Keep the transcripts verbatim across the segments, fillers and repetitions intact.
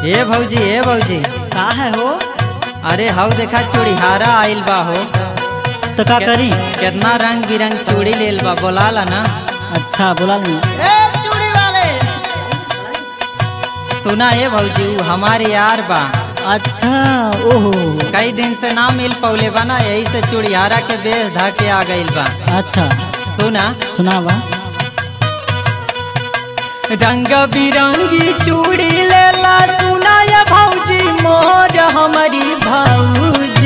ए भौजी ए भौजी का है हो? अरे हाउ देखा चूड़ीहारा आइल बा हो। तो का करी? कितना रंग बिरंग चूड़ी लेल बा, बोला ला ना। अच्छा बोला नहीं। ए चूड़ी वाले सुना ए भौजी उ हमारे यार बा। अच्छा ओहो। कई दिन से ना मिल पौले बा ना, यही से चूड़ीहारा के बेच धा के आ गइल बा। अच्छा सुना सुना बा। रंग बिरंगी चूड़ी लेला, सुना ये भौजी मोर हमारी भौजी।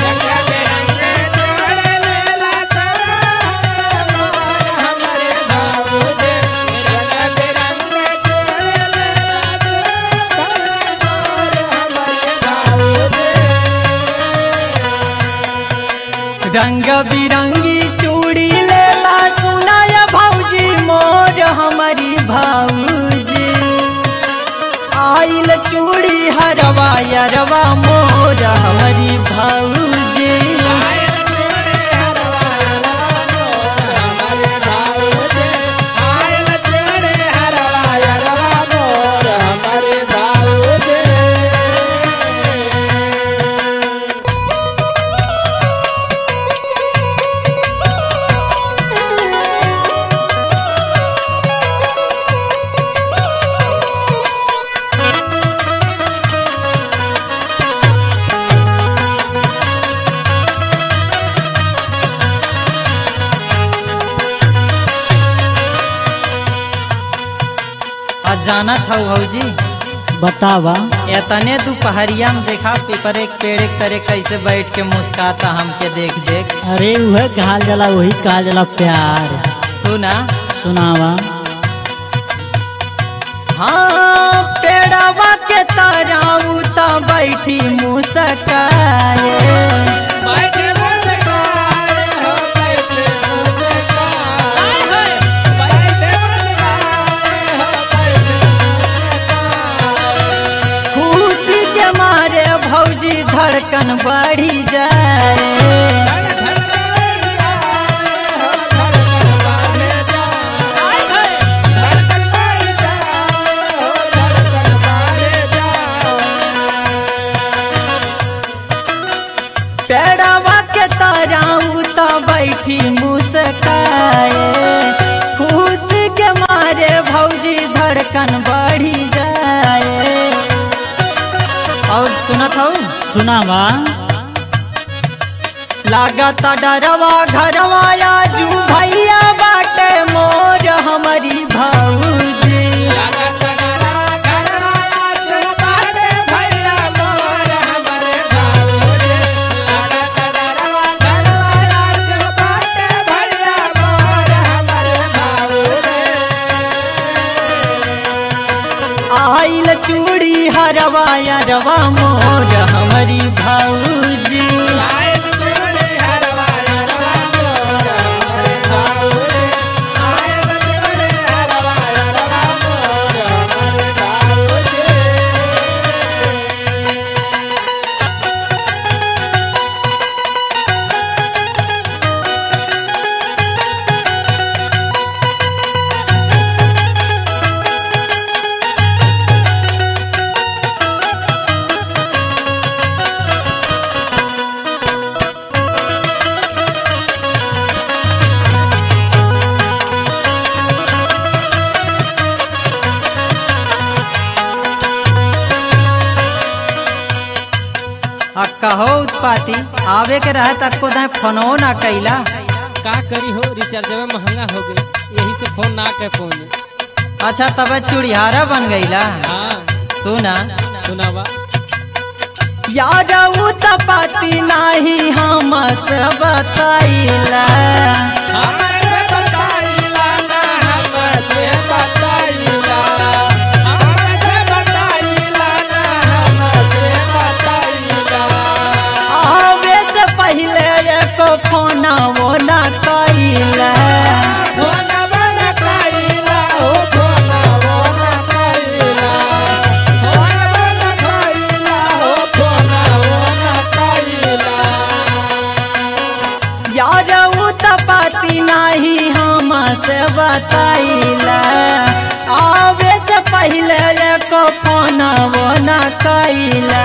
रंग बिरंगी चूड़ी लेला, सुना ये भौजी मोर हमारी भौजी। आइल चूड़ी हरवा यरवा मोर हमारी भौजी। जानत हौ भौजी, बतावा। एतने दोपहरिया में देखा पेपर एक पेड़ एक तरह कैसे बैठ के मुस्काता हमके देख देख। अरे वह कहा जला वही कहा जला प्यार। सुना सुनावा। हाँ पेड़वा के ताराऊ ता बैठी मुस्काए। भौजी धड़कन बढ़ी जाए। पेड़वा के ताराऊ ता बैठी मुस्काए। खुशी के मारे भौजी धड़कन बढ़ी जाए। और सुनत हूँ सुनावा। लागता डरवा घरवा आजू भैया बाटे मोर हमारी भौजी। आइल चूड़ी हरवा यरवा मोर हमारी भौजी। कहो उत्पाती आवे के रहे तक को दाए फोनो ना कैला। का करी हो, रिचार्ज महंगा हो गए, यही से फोन ना कर पौने। अच्छा तब चूड़ीहारा बन गईला। हाँ सुना सुनावा। याद उत्पाती नाही हम से बताइला। फोना वो ना कैला। याद उत्पाती नहीं हम से बताइला। आवे से पहले एको फोन फोना वो ना कैला।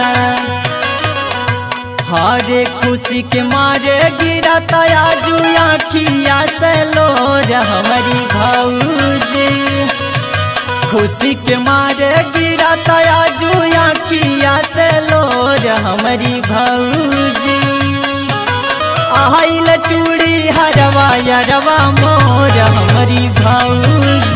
हरे खुशी के मारे गिरा तया जुआ खिया से लोर हमारी भौजी। खुशी के मारे गिरा तया जुआ खिया से लोर हमारी भौजी। आइल चूड़ी हरवा यरवा मोर हमारी भौजी।